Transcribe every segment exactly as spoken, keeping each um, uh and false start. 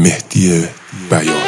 مهدی بیات.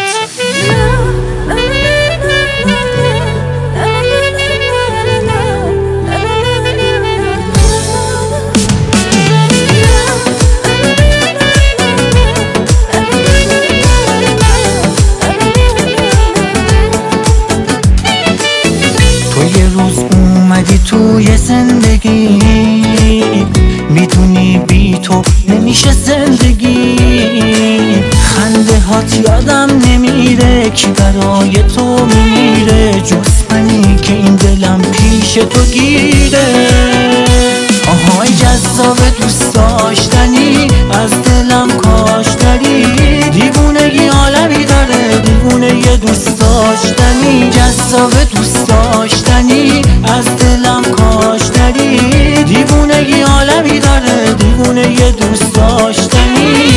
تو یه روز اومدی توی زندگی، میدونی بی تو نمیشه زندگی. خنده هات یادم نمیره، کی برای تو میمیره جز منی که این دلم پیش تو گیره. آهای جذاب دوست داشتنی، از دلم کاش داری. دیوونگی عالمی داره، دیوونه یه دوست داشتنی. جذاب دوست داشتنی، از دلم کاش داری. دیوونگی عالمی داره، دیوونه یه دوست داشتنی.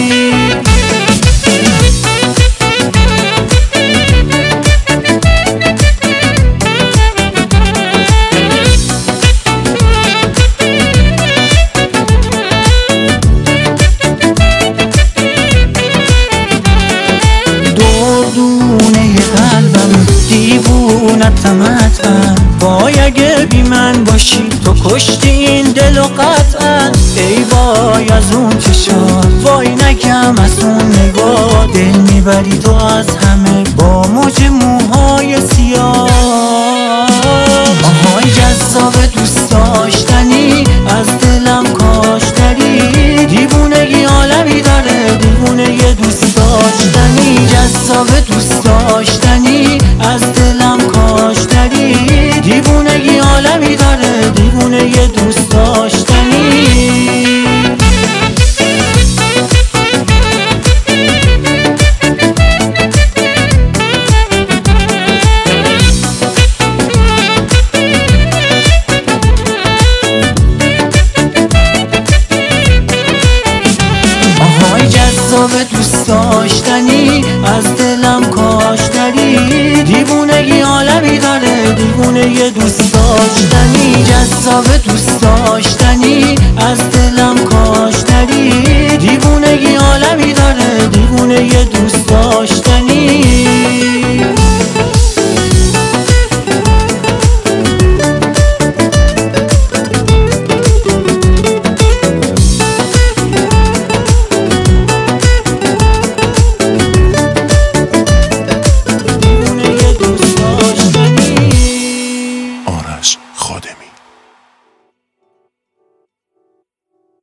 دیوونتم وای اگه بی من باشی، تو کشتی این دل و قطعا. ای وای از اون چشات، وای نکم از اون نگاه. دل میبری تو از همه با موج موهای سیاه. آهای جذاب دوست داشتنی، از دلم کاش داری. دیوونگی عالمی داره، دیوونه یه دوست داشتنی. جذاب دوست داشتنی، از دلم کاش داری. دیوونگی عالمی داره، دیوونه یه دوست داشتنی. آهای جذاب دوست داشتنی، از دلم کاش داری. دیوونگی عالمی داره، دیوونه یه دوست داشتنی. جذاب دوست داشتنی، از دلم کاش داری.